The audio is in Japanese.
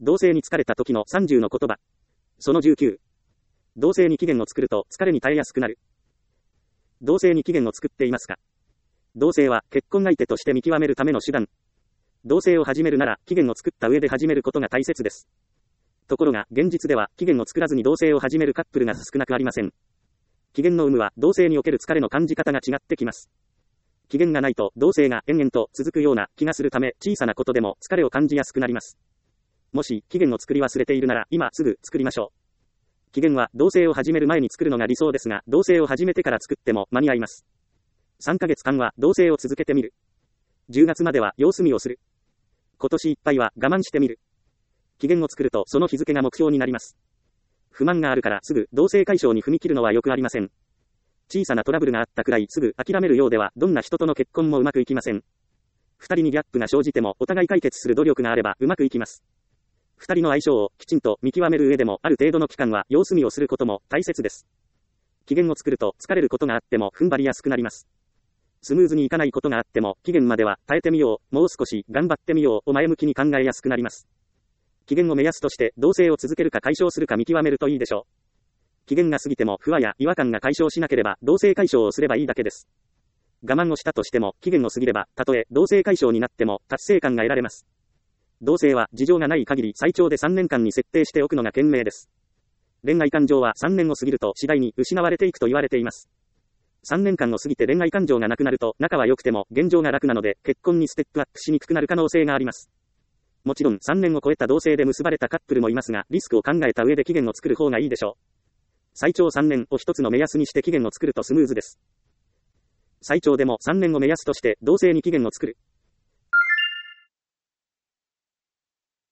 同棲に疲れた時の30の言葉。その19。同棲に期限を作ると疲れに耐えやすくなる。同棲に期限を作っていますか？同棲は結婚相手として見極めるための手段。同棲を始めるなら期限を作った上で始めることが大切です。ところが現実では期限を作らずに同棲を始めるカップルが少なくありません。期限の有無は同棲における疲れの感じ方が違ってきます。期限がないと同棲が延々と続くような気がするため小さなことでも疲れを感じやすくなります。もし期限を作り忘れているなら今すぐ作りましょう。期限は同棲を始める前に作るのが理想ですが、同棲を始めてから作っても間に合います。3ヶ月間は同棲を続けてみる。10月までは様子見をする。今年いっぱいは我慢してみる。期限を作るとその日付が目標になります。不満があるからすぐ同棲解消に踏み切るのはよくありません。小さなトラブルがあったくらいすぐ諦めるようではどんな人との結婚もうまくいきません。二人にギャップが生じてもお互い解決する努力があればうまくいきます。二人の相性をきちんと見極める上でもある程度の期間は様子見をすることも大切です。期限を作ると疲れることがあっても踏ん張りやすくなります。スムーズにいかないことがあっても期限までは耐えてみよう、もう少し頑張ってみようを前向きに考えやすくなります。期限を目安として同棲を続けるか解消するか見極めるといいでしょう。期限が過ぎても不和や違和感が解消しなければ同棲解消をすればいいだけです。我慢をしたとしても期限を過ぎればたとえ同棲解消になっても達成感が得られます。同棲は事情がない限り最長で3年間に設定しておくのが賢明です。恋愛感情は3年を過ぎると次第に失われていくと言われています。3年間を過ぎて恋愛感情がなくなると仲は良くても現状が楽なので結婚にステップアップしにくくなる可能性があります。もちろん3年を超えた同棲で結ばれたカップルもいますがリスクを考えた上で期限を作る方がいいでしょう。最長3年を一つの目安にして期限を作るとスムーズです。最長でも3年を目安として同棲に期限を作る。